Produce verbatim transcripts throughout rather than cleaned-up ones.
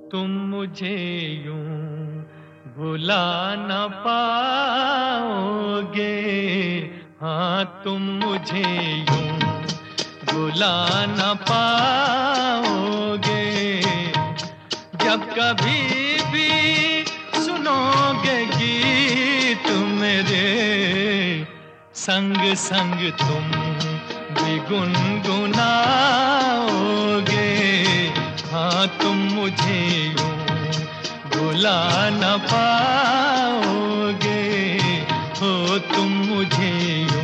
तुम मुझे यूं भुला न पाओगे। हाँ, तुम मुझे यूं भुला न पाओगे। जब कभी भी सुनोगे गीत मेरे, संग संग तुम भी गुनगुनाओगे। हाँ, तुम मुझे यूं भुला न पाओगे। हो तुम मुझे यूं।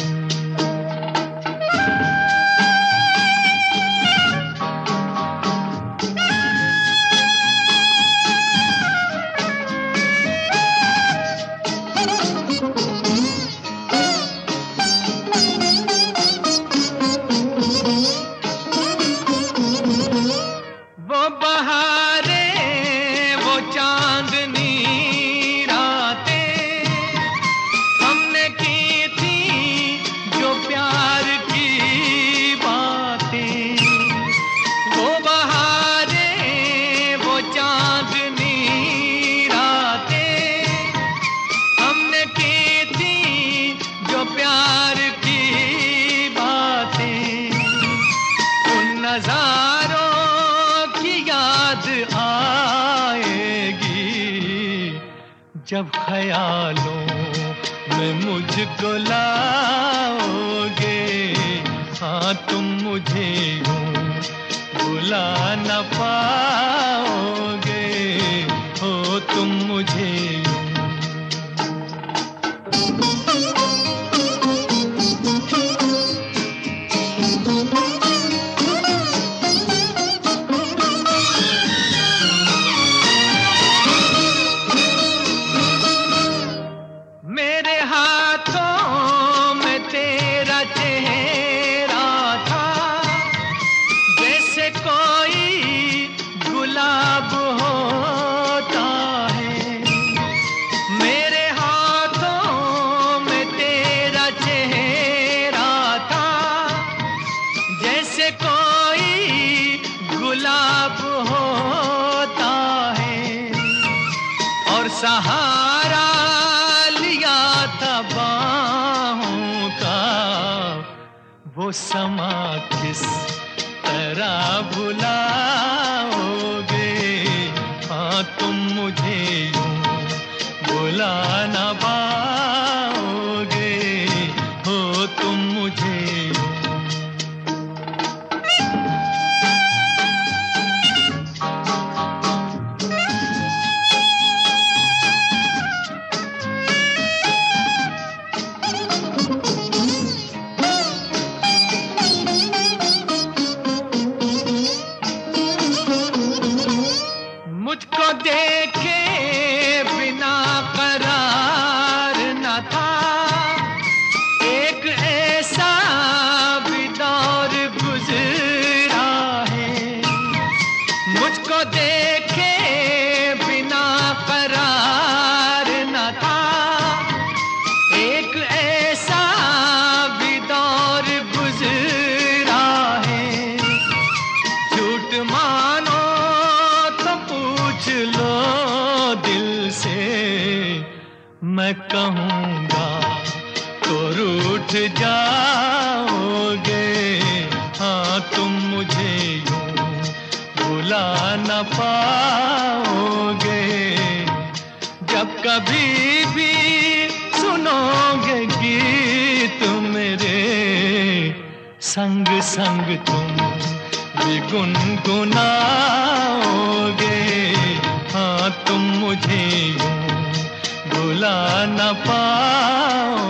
वो बहारें, वो चांदनी रातें हमने की थी, जो प्यार की बातें। वो बहारें, वो चांदनी रातें हमने की थी, जो प्यार की बातें। उन नज़ारों आएगी जब ख्यालों में मुझको लाओगे। हाँ, तुम मुझे यूं भुला न पाओगे। हो तुम मुझे यूं। मेरे हाथों में तेरा चेहरा था, जैसे कोई गुलाब होता है। मेरे हाथों में तेरा चेहरा था, जैसे कोई गुलाब होता है। और सहारा बाहों का वो समा किस तरह भुलाओगे। हाँ, तुम मुझे यूं भुला न पाओगे। हो तुम मुझे यूं। मुझको देखे बिना करार न था, एक ऐसा भी दौर गुजरा है। मुझको देखे बिना करार न था, एक ऐसा भी दौर गुजरा है। झूठ मानो पूछ लो दिल से, मैं कहूँगा तो रूठ जाओगे। हाँ, तुम मुझे यूं भुला न पाओगे। जब कभी भी सुनोगे गीत मेरे, संग संग तुम भी गुनगुनाओगे। हाँ, तुम मुझे यूं भुला न पाओ।